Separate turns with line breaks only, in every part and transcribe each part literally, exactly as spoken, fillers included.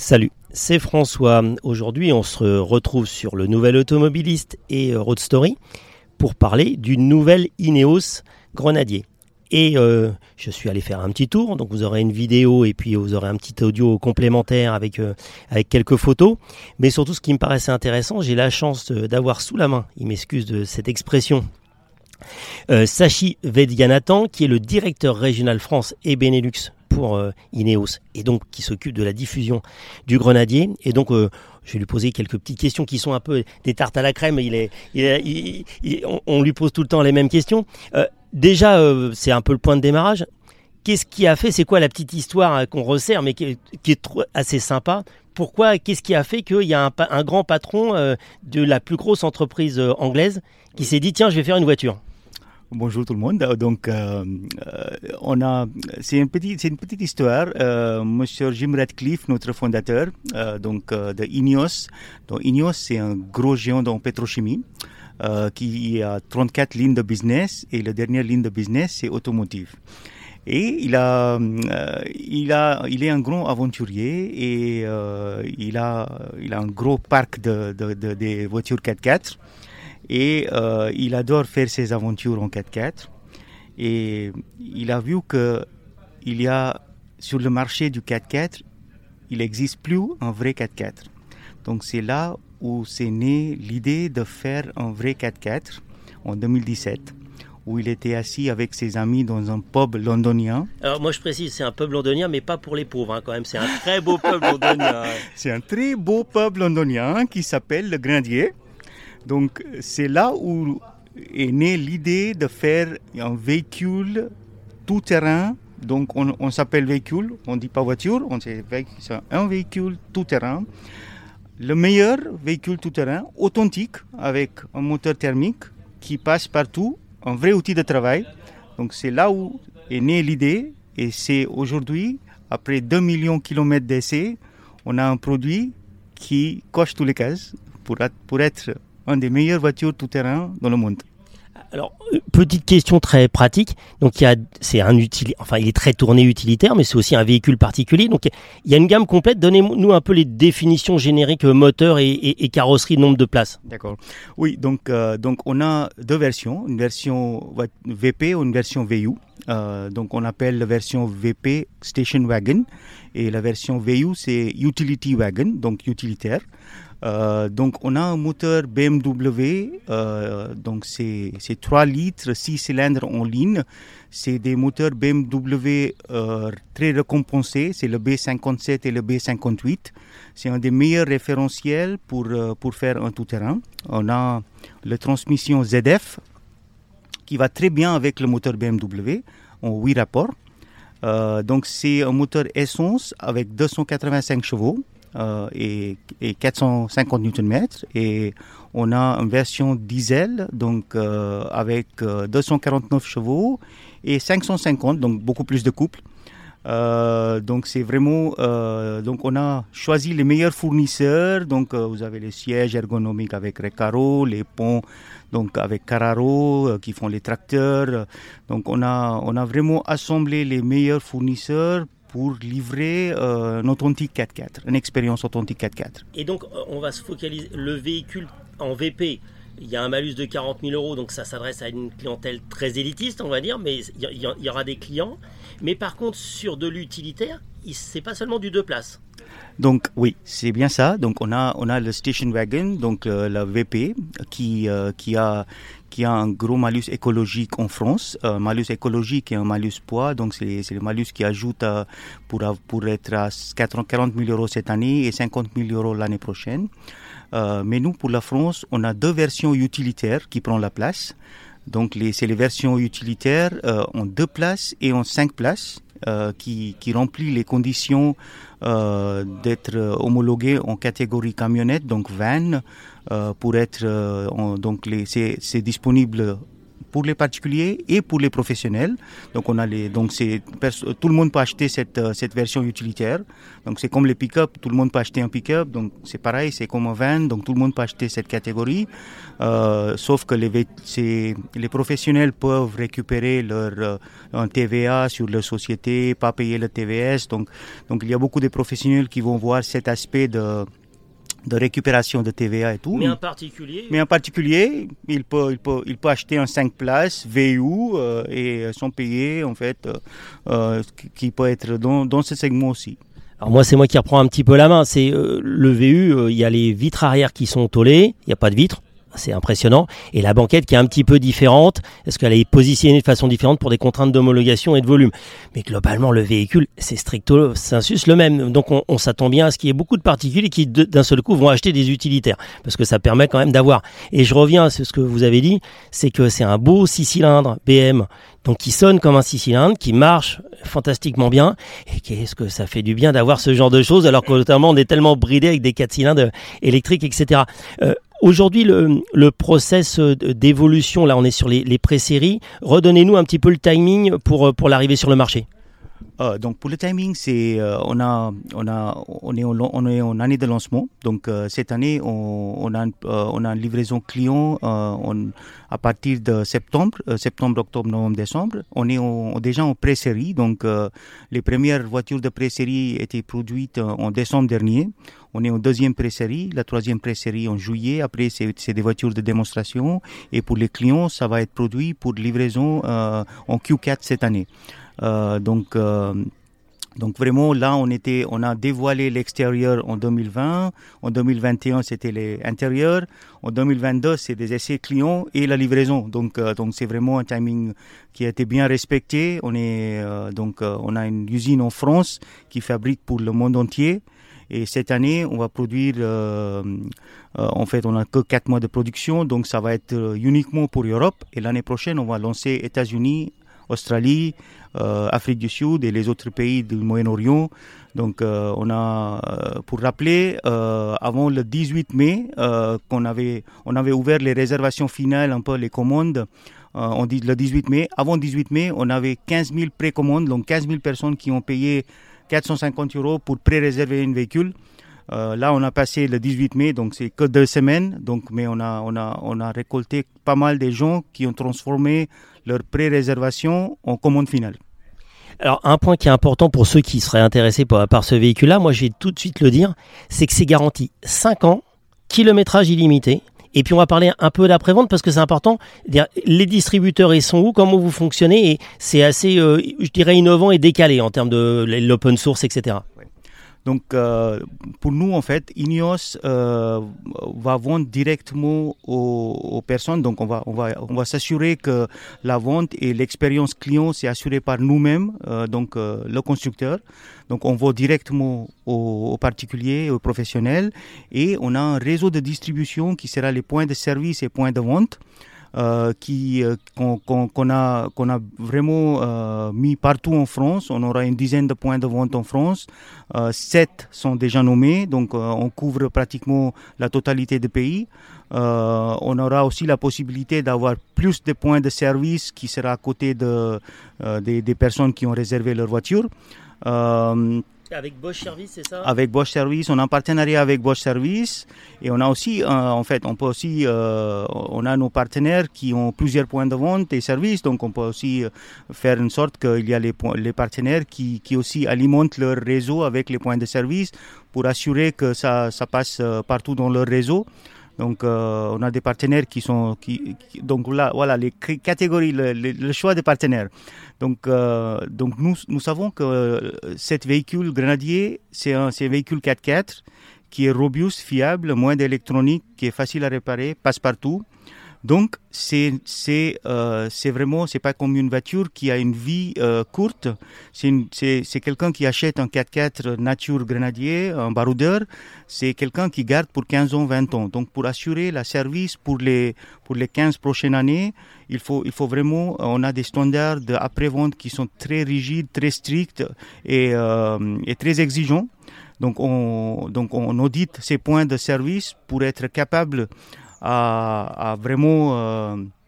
Salut, c'est François. Aujourd'hui, on se retrouve sur le Nouvel Automobiliste et Road Story pour parler d'une nouvelle Ineos Grenadier. Et euh, je suis allé faire un petit tour, donc vous aurez une vidéo et puis vous aurez un petit audio complémentaire avec, euh, avec quelques photos. Mais surtout, ce qui me paraissait intéressant, j'ai la chance de, d'avoir sous la main, il m'excuse de cette expression, euh, Sachi Vaidyanatham, qui est le directeur régional France et Benelux pour euh, Ineos, et donc qui s'occupe de la diffusion du Grenadier. Et donc euh, je vais lui poser quelques petites questions qui sont un peu des tartes à la crème. Il est, il est, il, il, on, on lui pose tout le temps les mêmes questions. Euh, déjà, euh, c'est un peu le point de démarrage. Qu'est-ce qui a fait, c'est quoi la petite histoire hein, qu'on resserre, mais qui, qui est trop, assez sympa. Pourquoi, qu'est-ce qui a fait qu'il y a un, un grand patron euh, de la plus grosse entreprise euh, anglaise qui s'est dit tiens, je vais faire une voiture?
Bonjour tout le monde. Donc, euh, on a, c'est une petite, c'est une petite histoire. Euh, Monsieur Jim Ratcliffe, notre fondateur, euh, donc euh, de Ineos. Donc Ineos, c'est un gros géant dans pétrochimie euh, qui a trente-quatre lignes de business et la dernière ligne de business c'est automotive. Et il a, euh, il a, il est un grand aventurier et euh, il a, il a un gros parc de, de, de, de voitures quatre-quatre. Et euh, il adore faire ses aventures en quatre-quatre. Et il a vu qu'il y a sur le marché du quatre-quatre, il n'existe plus un vrai quatre-quatre. Donc c'est là où s'est née l'idée de faire un vrai quatre-quatre en deux mille dix-sept, où il était assis avec ses amis dans un pub londonien.
Alors moi je précise, c'est un pub londonien, mais pas pour les pauvres hein, quand même. C'est un très beau pub londonien.
C'est un très beau pub londonien qui s'appelle le Grenadier. Donc, c'est là où est née l'idée de faire un véhicule tout-terrain. Donc, on, on s'appelle véhicule, on ne dit pas voiture, on c'est un véhicule tout-terrain. Le meilleur véhicule tout-terrain, authentique, avec un moteur thermique qui passe partout, un vrai outil de travail. Donc, c'est là où est née l'idée. Et c'est aujourd'hui, après deux millions de kilomètres d'essais, on a un produit qui coche tous les cases pour, pour être une des meilleures voitures tout-terrain dans le monde.
Alors, petite question très pratique. Donc, il y a, c'est un utili- enfin, il est très tourné utilitaire, mais c'est aussi un véhicule particulier. Donc, il y a une gamme complète. Donnez-nous un peu les définitions génériques moteur et, et, et carrosserie, nombre de places.
D'accord. Oui, donc, euh, donc on a deux versions, une version V P ou une version V U. Euh, donc, on appelle la version V P Station Wagon et la version V U, c'est Utility Wagon, donc utilitaire. Euh, donc on a un moteur B M W, euh, donc c'est, c'est trois litres, six cylindres en ligne. C'est des moteurs B M W euh, très récompensés, c'est le B cinquante-sept et le B cinquante-huit. C'est un des meilleurs référentiels pour, euh, pour faire un tout-terrain. On a la transmission Z F qui va très bien avec le moteur B M W en huit rapports. Euh, donc c'est un moteur essence avec deux cent quatre-vingt-cinq chevaux. Euh, et, et quatre cent cinquante newton-mètres et on a une version diesel donc euh, avec euh, deux cent quarante-neuf chevaux et cinq cent cinquante, donc beaucoup plus de couple. Euh, donc c'est vraiment euh, donc on a choisi les meilleurs fournisseurs. Donc euh, vous avez les sièges ergonomiques avec Recaro, les ponts donc avec Carraro euh, qui font les tracteurs. Donc on a on a vraiment assemblé les meilleurs fournisseurs pour livrer euh, un authentique quatre-quatre, une expérience authentique quatre-quatre.
Et donc, on va se focaliser, le véhicule en V P, il y a un malus de quarante mille euros, donc ça s'adresse à une clientèle très élitiste, on va dire, mais il y, y, y aura des clients. Mais par contre, sur de l'utilitaire, c'est pas seulement du deux places.
Donc oui, c'est bien ça. Donc on a on a le station wagon, donc euh, la V P qui euh, qui a qui a un gros malus écologique en France. Euh, malus écologique et un malus poids, donc c'est c'est le malus qui ajoute euh, pour pour être à quarante mille euros cette année et cinquante mille euros l'année prochaine. Euh, mais nous pour la France, on a deux versions utilitaires qui prennent la place. Donc les c'est les versions utilitaires euh, en deux places et en cinq places. Euh, qui, qui remplit les conditions euh, d'être homologué en catégorie camionnette, donc van, euh, pour être euh, en, donc les, c'est, c'est disponible pour les particuliers et pour les professionnels. Donc on a les, donc c'est tout le monde peut acheter cette cette version utilitaire. Donc c'est comme les pick-up, tout le monde peut acheter un pick-up. Donc c'est pareil, c'est comme un van, donc tout le monde peut acheter cette catégorie. Euh, sauf que les c'est, les professionnels peuvent récupérer leur euh, un T V A sur leur société, pas payer le T V S. Donc donc il y a beaucoup de professionnels qui vont voir cet aspect de de récupération de T V A et tout.
Mais en particulier,
Mais en particulier, il peut, il peut, il peut acheter un cinq places V U euh, et sans payer, en fait, euh, euh, qui peut être dans, dans ce segment aussi.
Alors moi, c'est moi qui reprends un petit peu la main. C'est euh, le V U, il euh, y a les vitres arrière qui sont tôlées, il n'y a pas de vitres. C'est impressionnant. Et la banquette qui est un petit peu différente, est-ce qu'elle est positionnée de façon différente pour des contraintes d'homologation et de volume. Mais globalement, le véhicule, c'est stricto sensus le même. Donc on, on s'attend bien à ce qu'il y ait beaucoup de particuliers qui d'un seul coup vont acheter des utilitaires. Parce que ça permet quand même d'avoir. Et je reviens à ce que vous avez dit, c'est que c'est un beau six cylindres B M, donc qui sonne comme un six cylindres, qui marche fantastiquement bien. Et qu'est-ce que ça fait du bien d'avoir ce genre de choses, alors que notamment on est tellement bridé avec des quatre cylindres électriques, et cetera. Euh, Aujourd'hui, le, le process d'évolution, là on est sur les, les pré-séries. Redonnez-nous un petit peu le timing pour, pour l'arrivée sur le marché.
Euh, donc pour le timing, c'est euh, on a on a on est en, on est en année de lancement. Donc euh, cette année on, on a euh, on a une livraison client euh, on, à partir de septembre, euh, septembre, octobre, novembre, décembre. On est en, déjà en pré-série. Donc euh, les premières voitures de pré-série étaient produites en décembre dernier. On est en deuxième pré-série, la troisième pré-série en juillet. Après, c'est, c'est des voitures de démonstration. Et pour les clients, ça va être produit pour livraison euh, en Q quatre cette année. Euh, donc, euh, donc vraiment, là, on était, on a dévoilé l'extérieur en deux mille vingt. En deux mille vingt et un, c'était les intérieurs. En deux mille vingt-deux, c'est des essais clients et la livraison. Donc, euh, donc c'est vraiment un timing qui a été bien respecté. On est, euh, donc, euh, on a une usine en France qui fabrique pour le monde entier. Et cette année, on va produire, euh, euh, en fait, on n'a que quatre mois de production, donc ça va être euh, uniquement pour l'Europe. Et l'année prochaine, on va lancer États-Unis, Australie, euh, Afrique du Sud et les autres pays du Moyen-Orient. Donc, euh, on a, euh, pour rappeler, euh, avant le dix-huit mai, euh, qu'on avait, on avait ouvert les réservations finales, un peu les commandes. Euh, on dit le dix-huit mai. Avant le dix-huit mai, on avait quinze mille précommandes, donc quinze mille personnes qui ont payé quatre cent cinquante euros pour pré-réserver un véhicule. Euh, là, on a passé le dix-huit mai, donc c'est que deux semaines. Donc, mais on a, on a, on a récolté pas mal de gens qui ont transformé leur pré-réservation en commande finale.
Alors, un point qui est important pour ceux qui seraient intéressés par, par ce véhicule-là, moi, je vais tout de suite le dire, c'est que c'est garanti cinq ans, kilométrage illimité. Et puis on va parler un peu d'après-vente parce que c'est important. Les distributeurs, ils sont où? Comment vous fonctionnez? Et c'est assez, euh, je dirais, innovant et décalé en termes de l'open source, et cetera.
Donc, euh, pour nous, en fait, Ineos euh, va vendre directement aux, aux personnes. Donc, on va, on va, on va s'assurer que la vente et l'expérience client, c'est assuré par nous-mêmes, euh, donc euh, le constructeur. Donc, on va directement aux, aux particuliers, aux professionnels. Et on a un réseau de distribution qui sera les points de service et points de vente. Euh, qui, euh, qu'on, qu'on, qu'on, a, qu'on a vraiment euh, mis partout en France. On aura une dizaine de points de vente en France. Euh, sept sont déjà nommés, donc euh, on couvre pratiquement la totalité des pays. Euh, on aura aussi la possibilité d'avoir plus de points de service qui sera à côté de, euh, des, des personnes qui ont réservé leur voiture. Euh,
Avec Bosch Service, c'est ça?
Avec Bosch Service, on a un partenariat avec Bosch Service et on a aussi, euh, en fait, on peut aussi, euh, on a nos partenaires qui ont plusieurs points de vente et services, donc on peut aussi faire une sorte qu'il y a les, les partenaires qui, qui aussi alimentent leur réseau avec les points de service pour assurer que ça, ça passe partout dans leur réseau. Donc, euh, on a des partenaires qui sont, qui, qui, donc là, voilà, les catégories, le, le, le choix des partenaires. Donc, euh, donc nous, nous savons que cet véhicule Grenadier, c'est un, c'est un véhicule quatre-quatre qui est robuste, fiable, moins d'électronique, qui est facile à réparer, passe partout. Donc, c'est, c'est, euh, c'est vraiment, c'est pas comme une voiture qui a une vie euh, courte. C'est, une, c'est, c'est quelqu'un qui achète un quatre-quatre nature Grenadier, un baroudeur. C'est quelqu'un qui garde pour quinze ans, vingt ans. Donc, pour assurer la service pour les, pour les quinze prochaines années, il faut, il faut vraiment, on a des standards d'après-vente qui sont très rigides, très stricts et, euh, et très exigeants. Donc, on, donc, on audite ces points de service pour être capable À, à vraiment euh,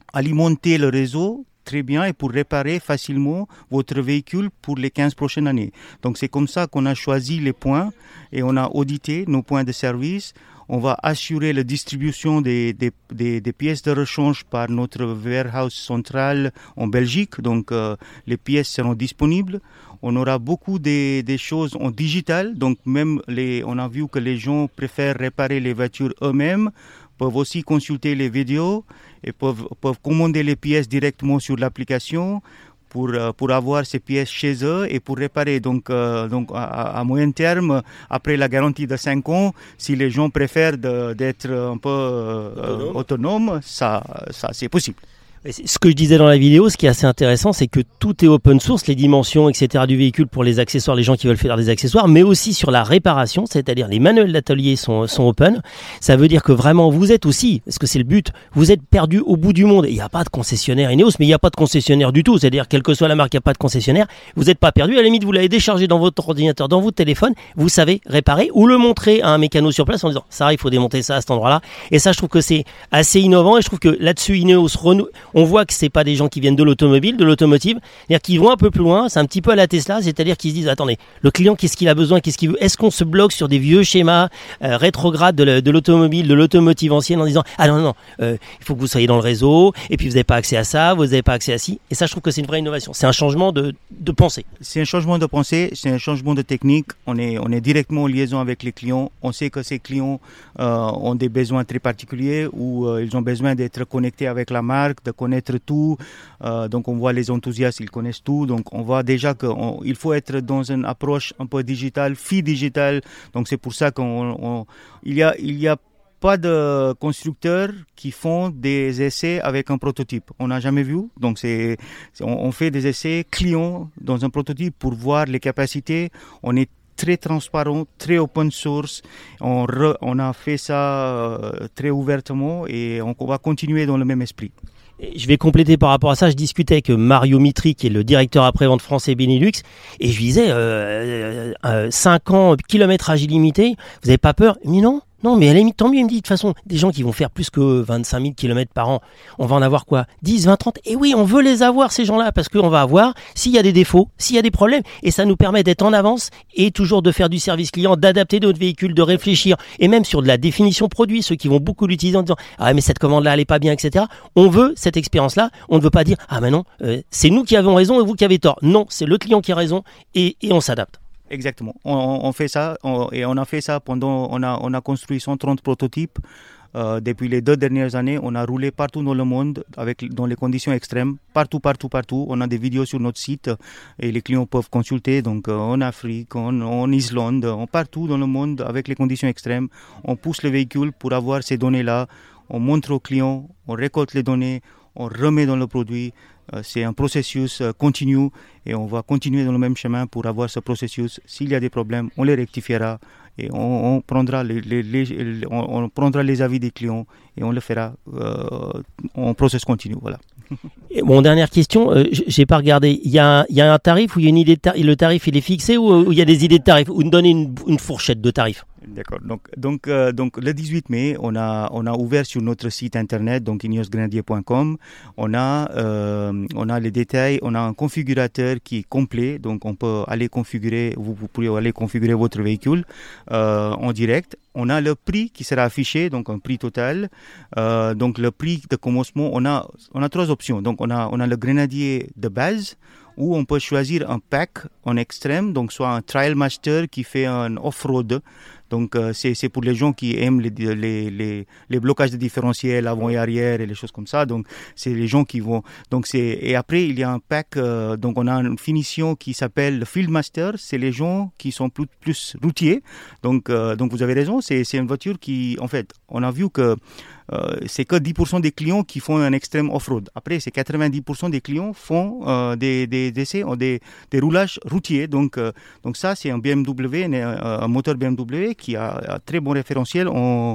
alimenter le réseau très bien et pour réparer facilement votre véhicule pour les quinze prochaines années. Donc c'est comme ça qu'on a choisi les points et on a audité nos points de service. On va assurer la distribution des, des, des, des pièces de rechange par notre warehouse central en Belgique. Donc euh, les pièces seront disponibles. On aura beaucoup des, des choses en digital. Donc même les, on a vu que les gens préfèrent réparer les voitures eux-mêmes, peuvent aussi consulter les vidéos et peuvent, peuvent commander les pièces directement sur l'application pour, pour avoir ces pièces chez eux et pour réparer. Donc, euh, donc à, à moyen terme, après la garantie de cinq ans, si les gens préfèrent de, d'être un peu euh, autonomes, ça, ça, c'est possible.
Ce que je disais dans la vidéo, ce qui est assez intéressant, c'est que tout est open source, les dimensions, et cetera du véhicule pour les accessoires, les gens qui veulent faire des accessoires, mais aussi sur la réparation, c'est-à-dire les manuels d'atelier sont, sont open. Ça veut dire que vraiment, vous êtes aussi, parce que c'est le but, vous êtes perdu au bout du monde. Il n'y a pas de concessionnaire Ineos, mais il n'y a pas de concessionnaire du tout. C'est-à-dire, quelle que soit la marque, il n'y a pas de concessionnaire. Vous n'êtes pas perdu. À la limite, vous l'avez déchargé dans votre ordinateur, dans votre téléphone. Vous savez réparer ou le montrer à un mécano sur place en disant, ça, il faut démonter ça à cet endroit-là. Et ça, je trouve que c'est assez innovant. Et je trouve que là-dessus, Ineos renoue. On voit que c'est pas des gens qui viennent de l'automobile, de l'automotive, c'est-à-dire qu'ils vont un peu plus loin, c'est un petit peu à la Tesla, c'est-à-dire qu'ils se disent attendez, le client qu'est-ce qu'il a besoin, qu'est-ce qu'il veut, est-ce qu'on se bloque sur des vieux schémas euh, rétrogrades de, le, de l'automobile, de l'automotive ancienne en disant ah non non non, euh, il faut que vous soyez dans le réseau et puis vous n'avez pas accès à ça, vous n'avez pas accès à ci, et ça je trouve que c'est une vraie innovation, c'est un changement de, de pensée.
C'est un changement de pensée, c'est un changement de technique, on est, on est directement en liaison avec les clients, on sait que ces clients euh, ont des besoins très particuliers où euh, ils ont besoin d'être connectés avec la marque, de connaître tout, euh, donc on voit les enthousiastes, ils connaissent tout, donc on voit déjà qu'il faut être dans une approche un peu digitale, fi digitale, donc c'est pour ça qu'on il y a, il y a pas de constructeurs qui font des essais avec un prototype. On n'a jamais vu. Donc c'est, c'est on, on fait des essais clients dans un prototype pour voir les capacités. On est très transparent, très open source. On, re, on a fait ça euh, très ouvertement et on, on va continuer dans le même esprit.
Je vais compléter par rapport à ça. Je discutais avec Mario Mitri, qui est le directeur après-vente français Benelux, et je lui disais euh, euh, cinq ans, kilométrage illimité, vous n'avez pas peur? Mais non. Non, mais à la limite, tant mieux, il me dit, de toute façon, des gens qui vont faire plus que vingt-cinq mille kilomètres par an, on va en avoir quoi? dix, vingt, trente? Et oui, on veut les avoir, ces gens-là, parce qu'on va avoir, s'il y a des défauts, s'il y a des problèmes, et ça nous permet d'être en avance, et toujours de faire du service client, d'adapter notre véhicule, de réfléchir, et même sur de la définition produit, ceux qui vont beaucoup l'utiliser en disant, ah mais cette commande-là, elle est pas bien, et cetera. On veut cette expérience-là, on ne veut pas dire, ah mais non, euh, c'est nous qui avons raison et vous qui avez tort. Non, c'est le client qui a raison, et, et on s'adapte.
Exactement. On, on fait ça on, et on a fait ça pendant, on a, on a construit cent trente prototypes. Euh, depuis les deux dernières années, on a roulé partout dans le monde avec, dans les conditions extrêmes, partout, partout, partout. On a des vidéos sur notre site et les clients peuvent consulter. Donc euh, en Afrique, en, en Islande, en, partout dans le monde avec les conditions extrêmes. On pousse le véhicule pour avoir ces données-là. On montre aux clients, on récolte les données, on remet dans le produit. C'est un processus continu et on va continuer dans le même chemin pour avoir ce processus. S'il y a des problèmes, on les rectifiera et on, on, prendra, les, les, les, on, on prendra les avis des clients et on le fera euh, en processus continu. Voilà.
Et bon, dernière question, euh, j'ai pas regardé. Il y, a un, il y a un tarif ou il y a une idée de tarif? Le tarif il est fixé ou, ou il y a des idées de tarifs? Ou donner une, une fourchette de tarifs?
D'accord. Donc, donc, euh, donc, le dix-huit mai, on a, on a ouvert sur notre site internet, donc ineos grenadier point com. On a, euh, on a les détails, on a un configurateur qui est complet, donc on peut aller configurer, vous, vous pouvez aller configurer votre véhicule euh, en direct. On a le prix qui sera affiché, donc un prix total. Euh, donc le prix de commencement, on a, on a trois options. Donc on a, on a le grenadier de base, où on peut choisir un pack en extrême, donc soit un Trial Master qui fait un off-road. Donc euh, c'est, c'est pour les gens qui aiment les, les, les, les blocages de différentiel avant et arrière et les choses comme ça. Donc c'est les gens qui vont. Donc c'est et après il y a un pack. Euh, donc on a une finition qui s'appelle le Field Master. C'est les gens qui sont plus, plus routiers. Donc euh, donc vous avez raison. C'est c'est une voiture qui en fait on a vu que Euh, c'est que dix pour cent des clients qui font un extrême off-road. Après, c'est quatre-vingt-dix pour cent des clients font euh, des, des, des essais, des, des roulages routiers. Donc, euh, donc ça, c'est un B M W, un, un moteur B M W qui a un très bon référentiel en,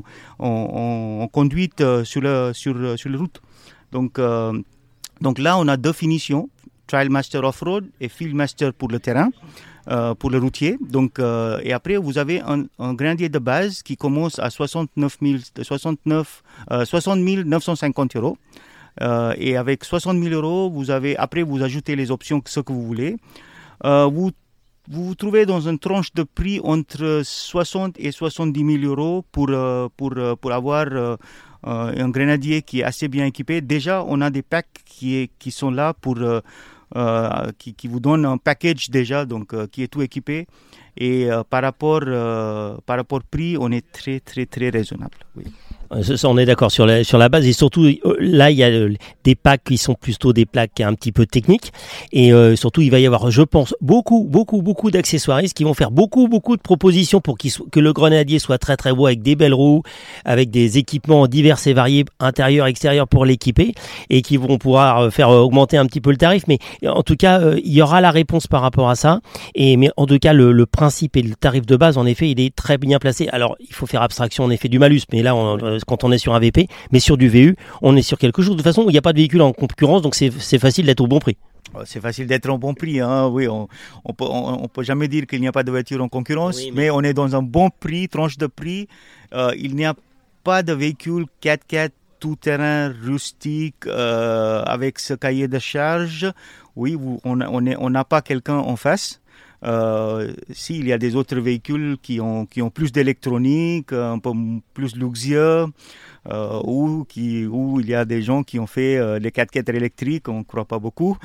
en, en conduite sur, le, sur, sur la route. Donc, euh, donc là, on a deux finitions, Trial Master Off-Road et Field Master pour le terrain. Euh, pour le routier. Donc, euh, et après, vous avez un, un grenadier de base qui commence à soixante-neuf mille, soixante-neuf, euh, soixante mille neuf cent cinquante euros. Euh, et avec soixante mille euros, vous avez, après, vous ajoutez les options, ce que vous voulez. Euh, vous Vous vous trouvez dans une tranche de prix entre soixante et soixante-dix mille euros pour, euh, pour, euh, pour avoir euh, euh, un grenadier qui est assez bien équipé. Déjà, on a des packs qui, est, qui sont là pour, euh, euh, qui, qui vous donnent un package déjà, donc euh, qui est tout équipé. Et euh, par rapport, euh, par rapport prix, on est très, très, très raisonnable. Oui.
Ça, on est d'accord sur la, sur la base, et surtout là il y a des packs qui sont plutôt des plaques un petit peu techniques, et euh, surtout il va y avoir, je pense, beaucoup beaucoup beaucoup d'accessoiristes qui vont faire beaucoup beaucoup de propositions pour qu'il so- que le grenadier soit très très beau, avec des belles roues, avec des équipements divers et variés intérieurs extérieurs pour l'équiper, et qui vont pouvoir faire augmenter un petit peu le tarif. Mais en tout cas euh, il y aura la réponse par rapport à ça, et mais en tout cas le, le principe et le tarif de base, en effet, il est très bien placé. Alors il faut faire abstraction en effet du malus, mais là on quand on est sur un V P, mais sur du V U, on est sur quelque chose. De toute façon, il n'y a pas de véhicule en concurrence, donc c'est, c'est facile d'être au bon prix.
C'est facile d'être au bon prix, hein. Oui, on ne peut, on, on peut jamais dire qu'il n'y a pas de voiture en concurrence, oui, mais... mais on est dans un bon prix, tranche de prix. Euh, il n'y a pas de véhicule quatre-quatre tout-terrain rustique euh, avec ce cahier de charge. Oui, vous, on n'a on on pas quelqu'un en face. Euh, si, il y a des autres véhicules qui ont, qui ont plus d'électronique, un peu plus luxueux, euh, ou, qui, où il y a des gens qui ont fait euh, les quatre-quatre électriques, on ne croit pas beaucoup.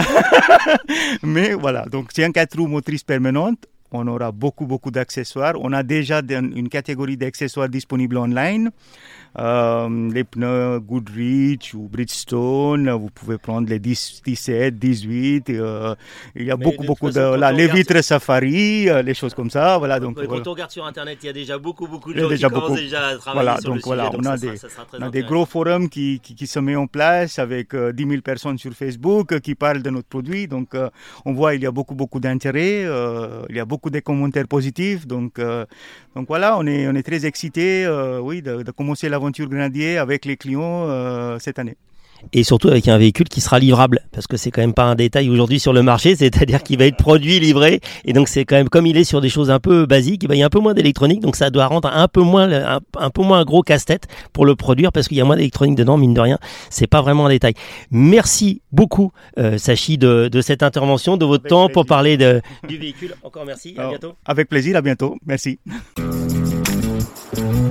Mais voilà, donc c'est un quatre roues motrice permanente. On aura beaucoup, beaucoup d'accessoires. On a déjà une catégorie d'accessoires disponibles online. Euh, les pneus Goodrich ou Bridgestone, vous pouvez prendre les dix, dix-sept, dix-huit. Euh, il y a Mais beaucoup, de beaucoup de... Là, les vitres sur... Safari, euh, les choses comme ça. Voilà, donc,
quand
voilà.
on regarde sur Internet, il y a déjà beaucoup, beaucoup de gens qui commencent déjà à travailler
voilà,
sur
donc,
le
voilà,
sujet.
On
donc
a,
ça
des,
sera, ça sera très
on a des gros forums qui, qui, qui se mettent en place avec euh, dix mille personnes sur Facebook qui parlent de notre produit. Donc, euh, on voit qu'il y a beaucoup, beaucoup d'intérêt. Euh, il y a beaucoup de commentaires positifs. Donc, euh, donc voilà, on est, on est très excités euh, oui, de, de commencer l'aventure Grenadier avec les clients euh, cette année.
Et surtout avec un véhicule qui sera livrable, parce que c'est quand même pas un détail aujourd'hui sur le marché, c'est-à-dire qu'il va être produit, livré, et donc c'est quand même, comme il est sur des choses un peu basiques, ben il y a un peu moins d'électronique, donc ça doit rendre un peu moins un, un peu moins un gros casse-tête pour le produire, parce qu'il y a moins d'électronique dedans, mine de rien, c'est pas vraiment un détail. Merci beaucoup euh, Sachi de, de cette intervention, de votre avec temps plaisir. Pour parler de, du véhicule. Encore merci, à
Alors,
bientôt.
Avec plaisir, à bientôt, merci.